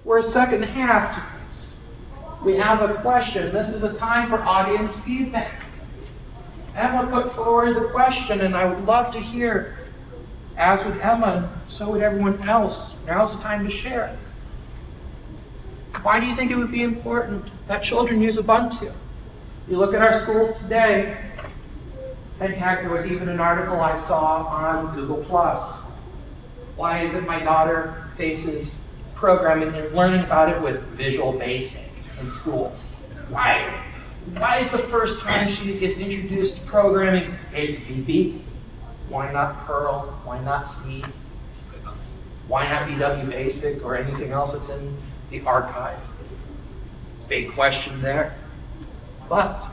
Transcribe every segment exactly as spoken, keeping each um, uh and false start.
for a second half to this. We have a question. This is a time for audience feedback. Emma put forward the question, and I would love to hear, as would Emma, so would everyone else. Now's the time to share. Why do you think it would be important that children use Ubuntu? You look at our schools today, and heck, there was even an article I saw on Google Plus. Why is it my daughter faces programming and learning about it with Visual Basic in school? Why? Why is the first time she gets introduced to programming, it's V B? Why not Perl? Why not C? Why not V W Basic or anything else that's in the archive? Big question there. But,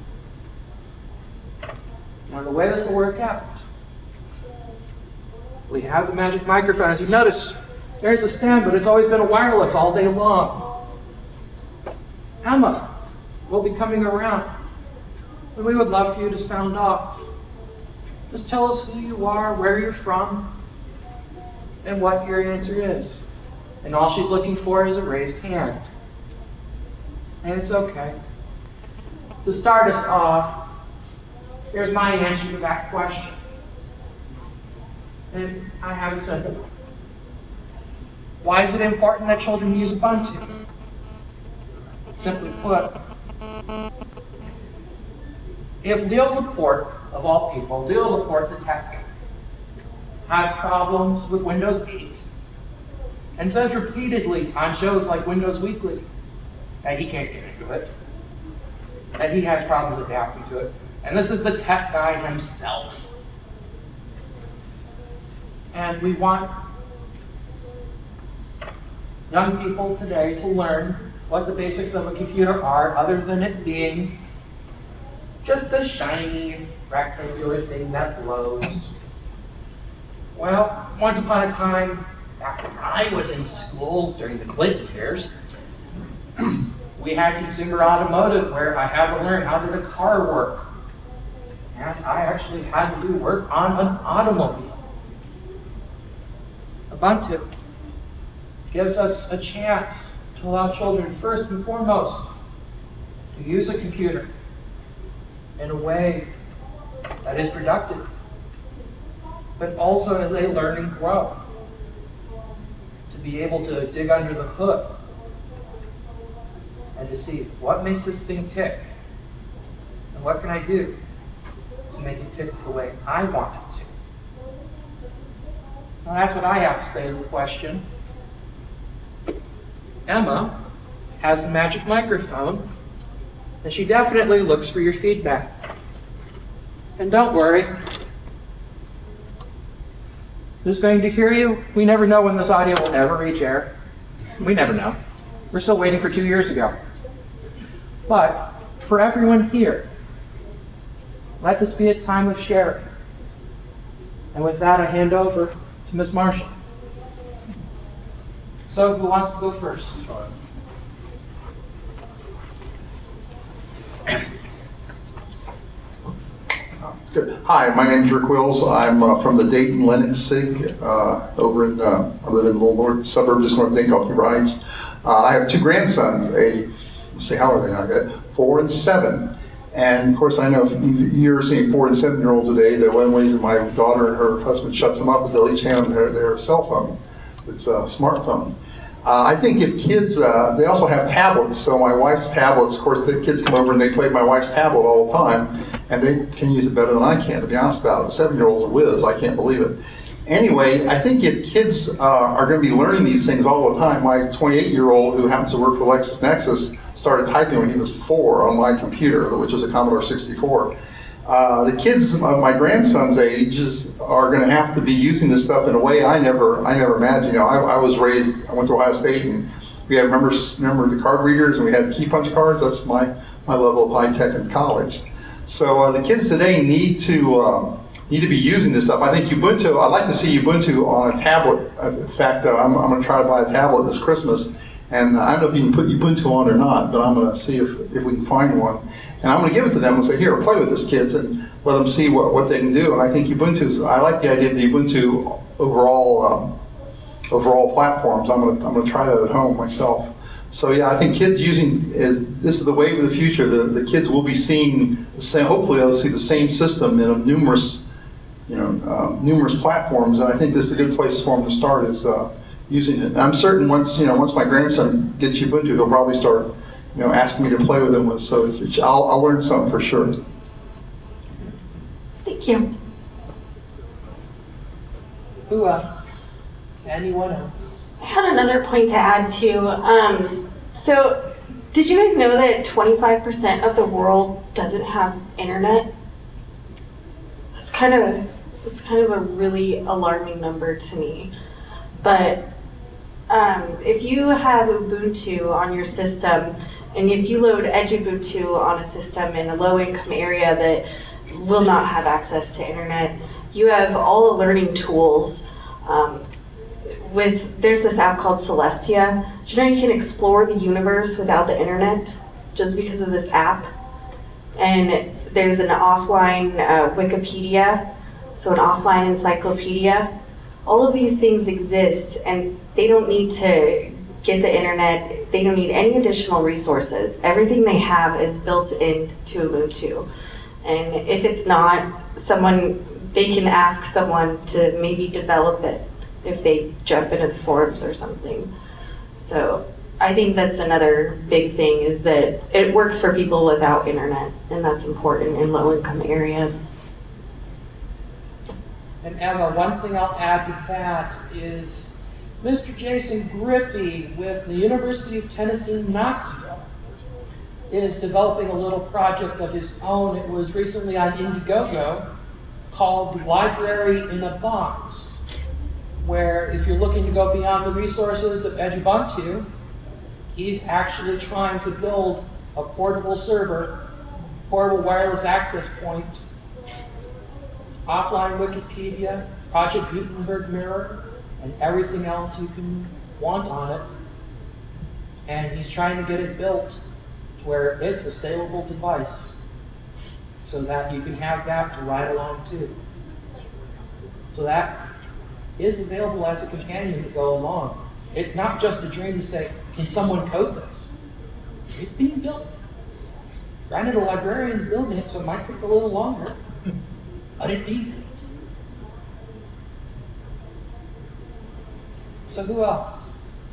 now the way this will work out, we have the magic microphone. As you notice, there's a stand, but it's always been a wireless all day long. Emma will be coming around, and we would love for you to sound off. Just tell us who you are, where you're from, and what your answer is. And all she's looking for is a raised hand. And it's okay. To start us off, here's my answer to that question. And I have a simple one. Why is it important that children use Ubuntu? Simply put, if Leo Laporte, of all people, Leo Laporte, the tech guy, has problems with Windows eight, and says repeatedly on shows like Windows Weekly that he can't get into it, that he has problems adapting to it, and this is the tech guy himself. And we want young people today to learn what the basics of a computer are, other than it being just a shiny, rectangular thing that glows. Well, once upon a time, back when I was in school during the Clinton years, we had consumer automotive where I had to learn how did a car work. And I actually had to do work on an automobile. Ubuntu gives us a chance to allow children, first and foremost, to use a computer in a way that is productive, but also as they learn and grow, to be able to dig under the hood and to see what makes this thing tick and what can I do to make it tick the way I want it to. Well, that's what I have to say to the question. Emma has the magic microphone, and she definitely looks for your feedback. And don't worry, who's going to hear you? We never know when this audio will ever reach air. We never know. We're still waiting for two years ago. But for everyone here, let this be a time of sharing. And with that, I hand over to Miz Marshall. So, who wants to go first? Good. Hi, my name is Rick Wills. I'm uh, from the Dayton Linux SIG uh, over in, uh, I live in the little north suburb just north of Dayton called Cooper Heights. Uh, I have two grandsons, a, let's see, how are they now? Four and seven. And of course, I know if you're seeing four and seven year olds today, the one way my daughter and her husband shuts them up is they'll each hand them their, their cell phone. It's a smartphone. Uh, I think if kids, uh, they also have tablets, so my wife's tablets, of course, the kids come over and they play my wife's tablet all the time, and they can use it better than I can, to be honest about it. The seven-year-old's a whiz, I can't believe it. Anyway, I think if kids uh, are going to be learning these things all the time, my twenty-eight-year-old who happens to work for LexisNexis started typing when he was four on my computer, which was a Commodore sixty-four. Uh, the kids of my grandson's ages are going to have to be using this stuff in a way I never, I never imagined. You know, I, I was raised, I went to Ohio State, and we had remember, remember the card readers, and we had key punch cards. That's my my level of high tech in college. So uh, the kids today need to um, need to be using this stuff. I think Ubuntu. I'd like to see Ubuntu on a tablet. In fact, uh, I'm, I'm going to try to buy a tablet this Christmas. And I don't know if you can put Ubuntu on or not, but I'm going to see if, if we can find one. And I'm going to give it to them and say, here, play with this, kids, and let them see what, what they can do. And I think Ubuntu's, I like the idea of the Ubuntu overall um, overall platforms. I'm gonna, I'm gonna try that at home myself. So yeah, I think kids using, is this is the wave of the future. The, the kids will be seeing the same, hopefully they'll see the same system in numerous, you know, um, numerous platforms. And I think this is a good place for them to start, is uh, using it. And I'm certain once, you know, once my grandson gets Ubuntu, he'll probably start, you know, asking me to play with him with. So it's, it's, I'll, I'll learn something for sure. Thank you. Who else? Anyone else? I had another point to add too. Um, so, did you guys know that twenty-five percent of the world doesn't have internet? That's kind of it's kind of a really alarming number to me. But um, if you have Ubuntu on your system, and if you load Edubuntu on a system in a low-income area that will not have access to internet, you have all the learning tools. Um, with there's this app called Celestia. Do you know you can explore the universe without the internet just because of this app? And there's an offline uh, Wikipedia, so an offline encyclopedia. All of these things exist, and they don't need to get the internet. They don't need any additional resources. Everything they have is built into Ubuntu. And if it's not, someone, they can ask someone to maybe develop it if they jump into the forums or something. So I think that's another big thing, is that it works for people without internet, and that's important in low-income areas. And Emma, one thing I'll add to that is Mister Jason Griffey with the University of Tennessee, Knoxville, is developing a little project of his own. It was recently on Indiegogo, called Library in a Box, where if you're looking to go beyond the resources of Edubuntu, he's actually trying to build a portable server, portable wireless access point, offline Wikipedia, Project Gutenberg Mirror, and everything else you can want on it. And he's trying to get it built to where it's a saleable device, so that you can have that to ride along too. So that is available as a companion to go along. It's not just a dream to say, can someone code this? It's being built. Granted, a librarian's building it, so it might take a little longer, but it's being built. So who else?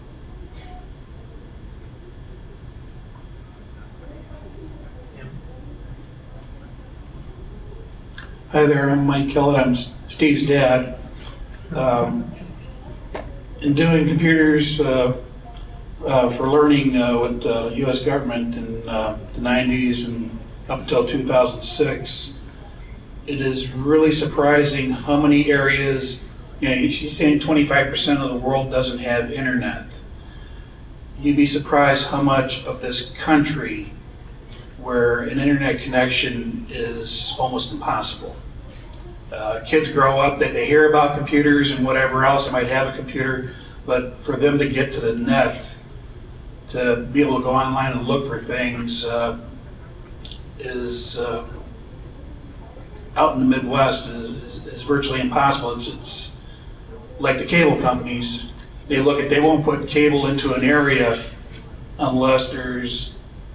Hi there, I'm Mike Kellett. I'm Steve's dad. Um, in doing computers uh, uh, for learning uh, with the U S government in uh, the nineties and up until two thousand six, it is really surprising how many areas, you know, she's saying twenty-five percent of the world doesn't have internet. You'd be surprised how much of this country where an internet connection is almost impossible. Uh, kids grow up, they, they hear about computers and whatever else, they might have a computer, but for them to get to the net, to be able to go online and look for things uh, is, uh, out in the Midwest, is, is, is virtually impossible. It's, it's like the cable companies. They look at, they won't put cable into an area unless there's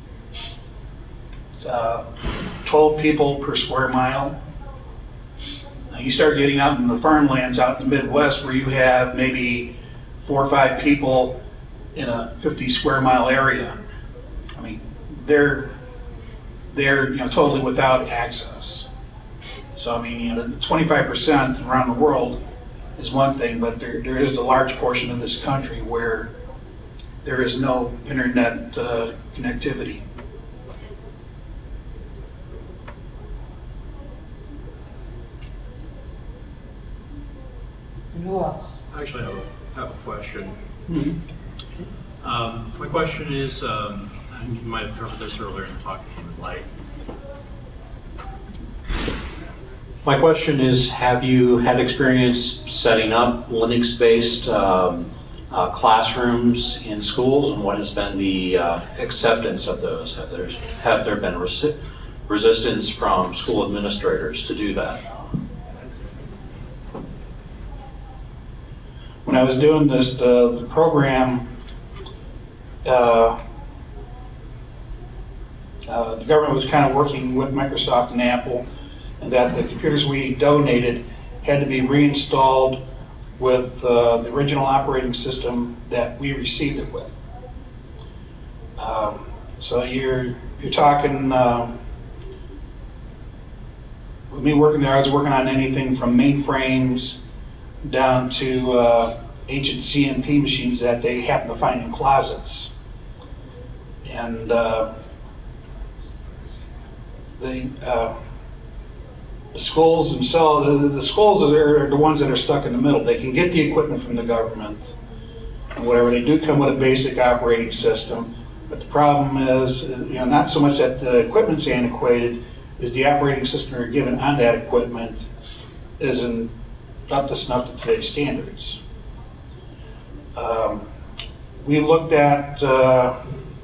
uh, twelve people per square mile. Now you start getting out in the farmlands out in the Midwest where you have maybe four or five people in a fifty square mile area. I mean, they're they're you know totally without access. So I mean, you know, twenty-five percent around the world is one thing, but there there is a large portion of this country where there is no internet uh, connectivity. And who else? I actually have a, have a question. Mm-hmm. Um, my question is, um, and you might have covered this earlier in talking with Light. My question is, have you had experience setting up Linux-based um, uh, classrooms in schools, and what has been the uh, acceptance of those? Have there, have there been resi resistance from school administrators to do that? When when I was doing this, the, the program, uh, uh, the government was kind of working with Microsoft and Apple, and that the computers we donated had to be reinstalled with uh, the original operating system that we received it with. Um, so you're you're talking. Uh, with me working there, I was working on anything from mainframes down to uh, ancient C M P machines that they happen to find in closets, and uh, the. Uh, The schools themselves, the, the schools are the ones that are stuck in the middle. They can get the equipment from the government and whatever. They do come with a basic operating system, but the problem is, you know, not so much that the equipment's antiquated, is the operating system they're given on that equipment isn't up to snuff to today's standards. Um, we looked at, uh,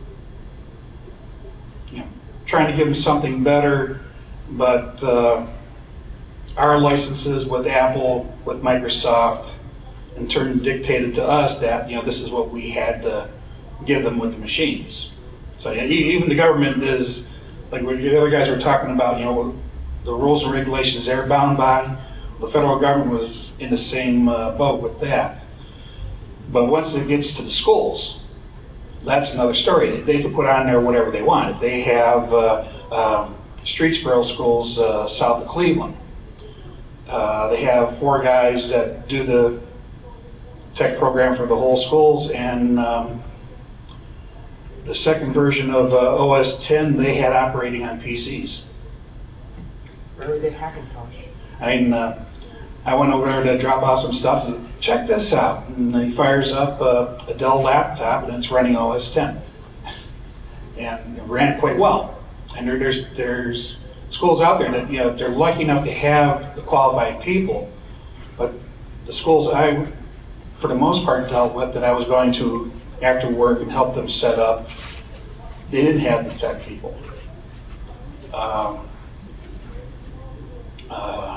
you know, trying to give them something better, but uh, our licenses with Apple, with Microsoft, in turn dictated to us that, you know, this is what we had to give them with the machines. So yeah, e- even the government is, like what the other guys were talking about, you know, the rules and regulations they're bound by. The federal government was in the same uh, boat with that. But once it gets to the schools, that's another story. They can put on there whatever they want. If they have uh, um, Streetsboro schools uh, south of Cleveland, Uh, they have four guys that do the tech program for the whole schools, and um, the second version of uh, O S ten they had operating on P Cs. Where are they Hackintosh? I mean, uh, I went over there to drop off some stuff, and check this out. And he fires up uh, a Dell laptop, and it's running O S ten. And it ran quite well. And there, there's there's schools out there that, you know, if they're lucky enough to have the qualified people, but the schools I, for the most part, dealt with that I was going to after work and help them set up, they didn't have the tech people. Um, uh,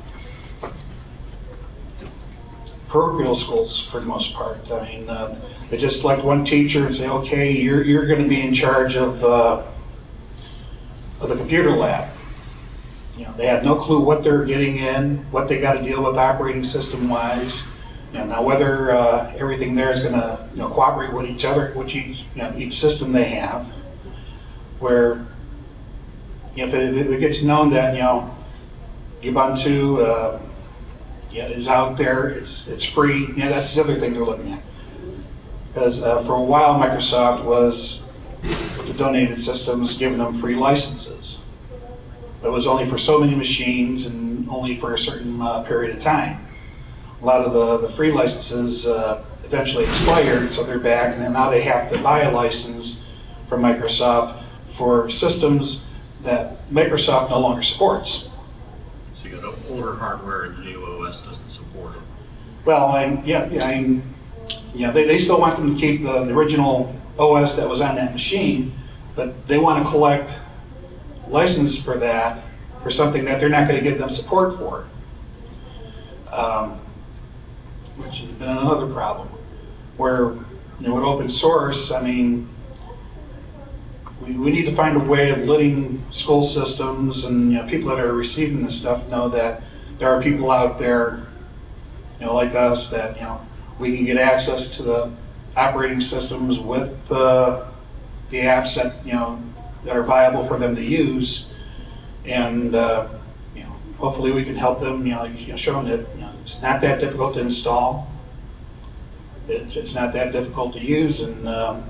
parochial schools, for the most part, I mean, uh, they just select one teacher and say, okay, you're you're going to be in charge of uh, of the computer lab. You know, they have no clue what they're getting in, what they got to deal with operating system wise. You know, now whether uh, everything there is going to, you know, cooperate with each other, which each, you know, each system they have. Where, you know, if, it, if it gets known that, you know, Ubuntu uh, yeah, is out there, it's it's free. Yeah, that's the other thing they're looking at. Because uh, for a while, Microsoft was with the donated systems giving them free licenses. But it was only for so many machines and only for a certain uh, period of time. A lot of the, the free licenses uh, eventually expired, so they're back, and now they have to buy a license from Microsoft for systems that Microsoft no longer supports. So you got older hardware and the new O S doesn't support it. Well, I, yeah, yeah, I, yeah, they, they still want them to keep the, the original O S that was on that machine, but they want to collect license for that for something that they're not going to give them support for, um, which has been another problem. Where, you know, with open source, I mean, we, we need to find a way of letting school systems and, you know, people that are receiving this stuff know that there are people out there, you know, like us, that, you know, we can get access to the operating systems with uh, the apps that, you know, that are viable for them to use, and uh, you know, hopefully we can help them. You know, you know, show them that, you know, it's not that difficult to install. It's it's not that difficult to use, and um,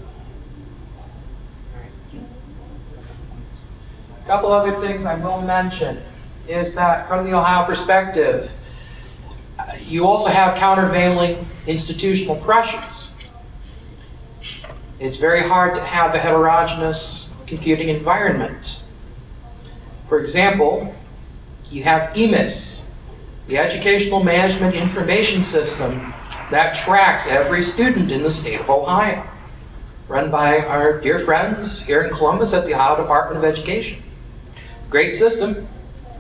A couple other things I will mention is that from the Ohio perspective, uh, you also have countervailing institutional pressures. It's very hard to have a heterogeneous computing environment. For example, you have E M I S, the Educational Management Information System that tracks every student in the state of Ohio, run by our dear friends here in Columbus at the Ohio Department of Education. Great system.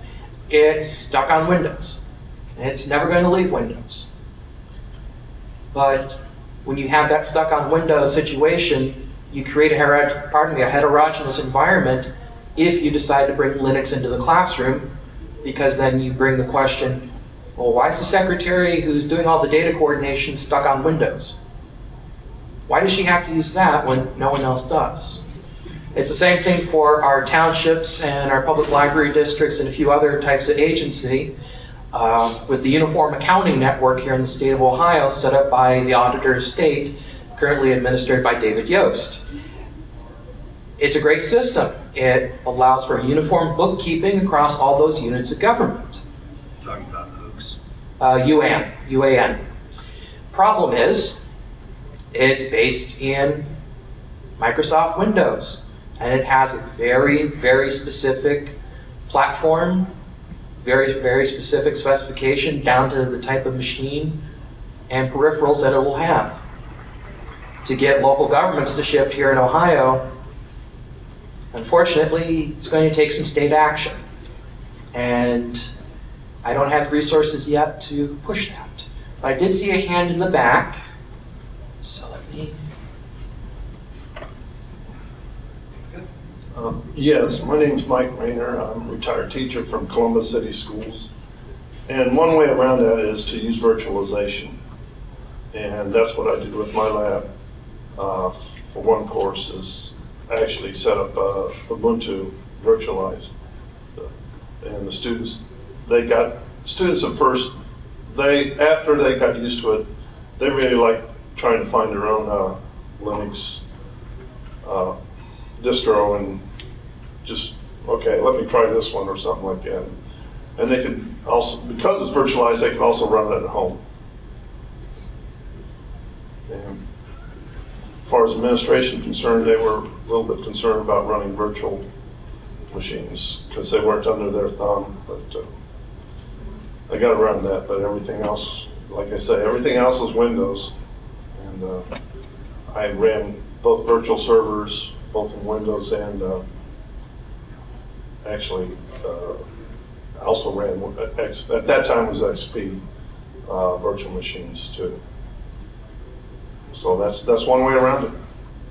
It's stuck on Windows. It's never going to leave Windows. But when you have that stuck on Windows situation, you create a, hero- pardon me, a heterogeneous environment if you decide to bring Linux into the classroom, because then you bring the question, well, why is the secretary who's doing all the data coordination stuck on Windows? Why does she have to use that when no one else does? It's the same thing for our townships and our public library districts and a few other types of agency. Uh, with the Uniform Accounting Network here in the state of Ohio, set up by the Auditor of State, currently administered by David Yost. It's a great system. It allows for uniform bookkeeping across all those units of government. Talking about Oaks. Uh, U A N, U A N. Problem is, it's based in Microsoft Windows, and it has a very, very specific platform, very, very specific specification down to the type of machine and peripherals that it will have. To get local governments to shift here in Ohio, unfortunately, it's going to take some state action. And I don't have the resources yet to push that. But I did see a hand in the back. So let me... Um, Yes, my name's Mike Rayner. I'm a retired teacher from Columbus City Schools. And one way around that is to use virtualization. And that's what I did with my lab. Uh, for one course is actually set up uh, Ubuntu virtualized. And the students, they got, students at first, they, after they got used to it, they really liked trying to find their own uh, Linux uh, distro and just, okay, let me try this one or something like that. And they could also, because it's virtualized, they could also run it at home. And as far as administration is concerned, they were a little bit concerned about running virtual machines because they weren't under their thumb, but uh, I got around that. But everything else, like I say, everything else was Windows. And uh, I ran both virtual servers, both in Windows and uh, actually uh, also ran, X, at that time was X P uh, virtual machines too. So that's that's one way around it.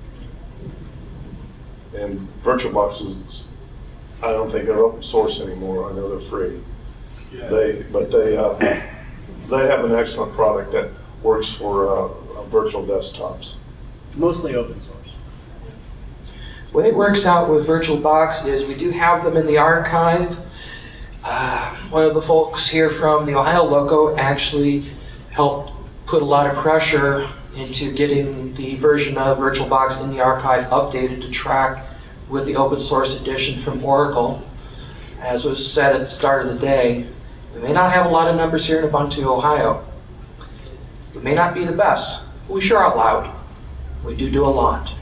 And VirtualBox, I don't think they're open source anymore. I know they're free. Yeah. They, but they uh, they have an excellent product that works for uh, virtual desktops. It's mostly open source. The way it works out with VirtualBox is we do have them in the archive. Uh, one of the folks here from the Ohio Loco actually helped put a lot of pressure into getting the version of VirtualBox in the archive updated to track with the open source edition from Oracle. As was said at the start of the day, we may not have a lot of numbers here in Ubuntu, Ohio. We may not be the best, but we sure are loud. We do do a lot.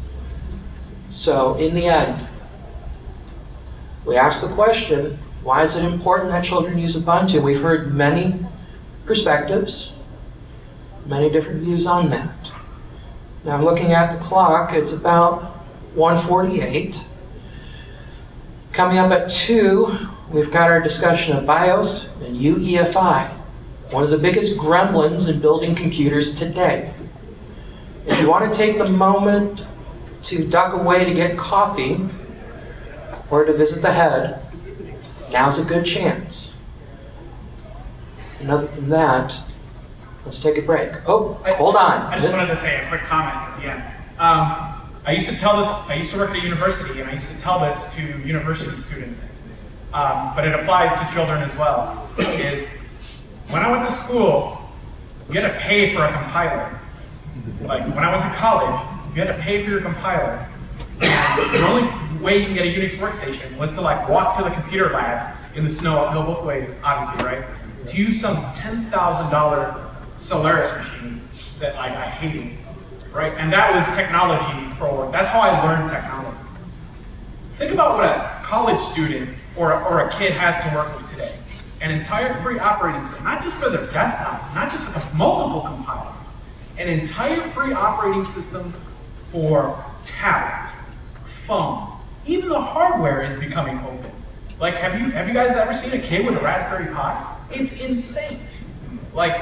So in the end, we ask the question, why is it important that children use Ubuntu? We've heard many perspectives, many different views on that. Now I'm looking at the clock, it's about one forty-eight. Coming up at two, we've got our discussion of BIOS and U E F I, one of the biggest gremlins in building computers today. If you want to take the moment to duck away to get coffee or to visit the head, now's a good chance. And other than that, let's take a break. Oh, hold on. I just wanted to say a quick comment at the end. Um, I used to tell this, I used to work at a university, and I used to tell this to university students, um, but it applies to children as well, is when I went to school, you had to pay for a compiler. Like, when I went to college, you had to pay for your compiler. And the only way you can get a Unix workstation was to like walk to the computer lab in the snow, uphill both ways, obviously, right? To use some ten thousand dollar Solaris machine that like, I hated, right? And that was technology for, that's how I learned technology. Think about what a college student or, or a kid has to work with today. An entire free operating system, not just for their desktop, not just a multiple compiler, an entire free operating system for tablets, phones. Even the hardware is becoming open. Like, have you have you guys ever seen a kid with a Raspberry Pi? It's insane. Like,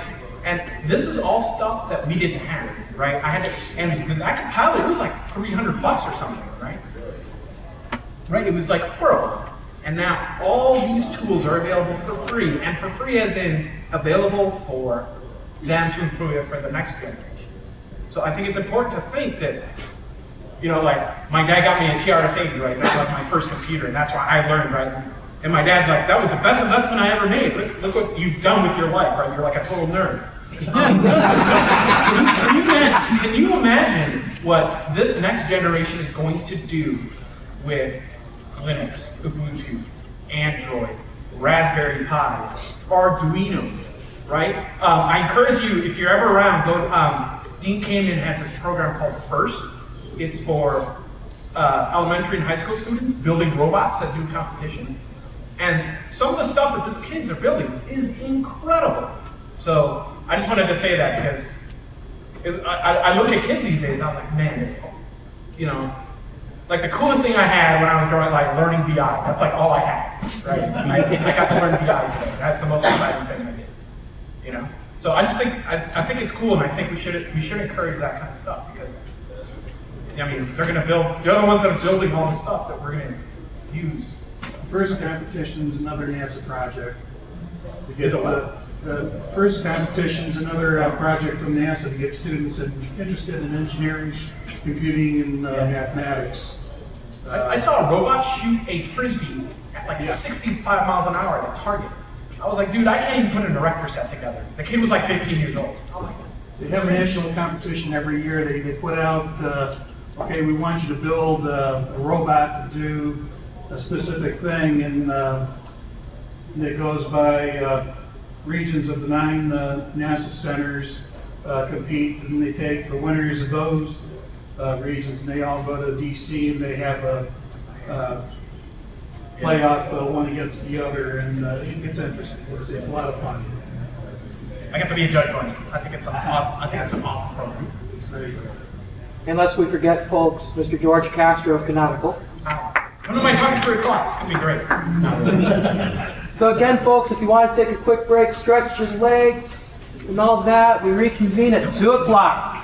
And this is all stuff that we didn't have, right? I had to, and that compiler, it was like three hundred bucks or something, right? Right, it was like horrible. And now all these tools are available for free, and for free as in available for them to improve it for the next generation. So I think it's important to think that, you know, like my dad got me a T R S eighty, right? That's like my first computer, and that's why I learned, right? And my dad's like, that was the best investment I ever made. Look, look what you've done with your life, right? You're like a total nerd. Um, can, you, can, you imagine, can you imagine what this next generation is going to do with Linux, Ubuntu, Android, Raspberry Pis, Arduino, right? Um, I encourage you, if you're ever around, go. Um, Dean Kamen has this program called FIRST. It's for uh, elementary and high school students building robots that do competition. And some of the stuff that these kids are building is incredible. So I just wanted to say that because it, I, I look at kids these days and I was like, man, if, you know, like the coolest thing I had when I was growing, like learning V I. That's like all I had, right? I, I got to learn V I today. That's the most exciting thing I did, you know. So I just think I, I think it's cool, and I think we should we should encourage that kind of stuff because I mean they're going to build. They're the ones that are building all the stuff that we're going to use. First competition is another NASA project. To get Is it the, the first competition is another uh, project from NASA to get students in, interested in engineering, computing, and uh, mathematics. I, I saw a robot shoot a frisbee at like sixty-five miles an hour at a target. I was like, dude, I can't even put an erector set together. The kid was like fifteen years old. They have a national competition every year. They, they put out, uh, okay, we want you to build uh, a robot to do a specific thing, and uh, it goes by uh, regions of the nine uh, NASA centers uh, compete, and they take the winners of those uh, regions, and they all go to D C, and they have a uh, playoff uh, one against the other, and uh, it's interesting. It's, it's a lot of fun. I got to be a judge once. I think it's a, I think it's an awesome program. Very good. Unless we forget, folks, Mister George Castro of Canonical. When am I talking three o'clock? It's gonna be great. No. So again, folks, if you want to take a quick break, stretch your legs and all that, we reconvene at two o'clock.